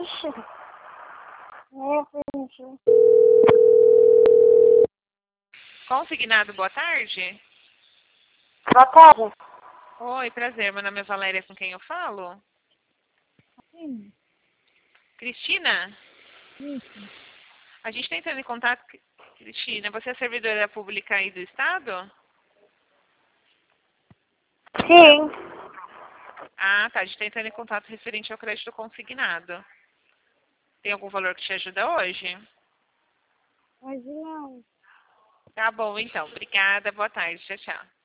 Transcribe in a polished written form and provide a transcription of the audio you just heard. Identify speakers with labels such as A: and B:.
A: Consignado, boa tarde.
B: Boa tarde.
A: Oi, prazer. Meu nome é Valéria, com quem eu falo?
B: Sim.
A: Cristina?
B: Isso.
A: A gente está entrando em contato... Cristina, você é servidora pública aí do Estado?
B: Sim.
A: Ah, tá. A gente está entrando em contato referente ao crédito consignado. Tem algum valor que te ajuda hoje?
B: Mas não.
A: Tá bom, então. Obrigada. Boa tarde. Tchau, tchau.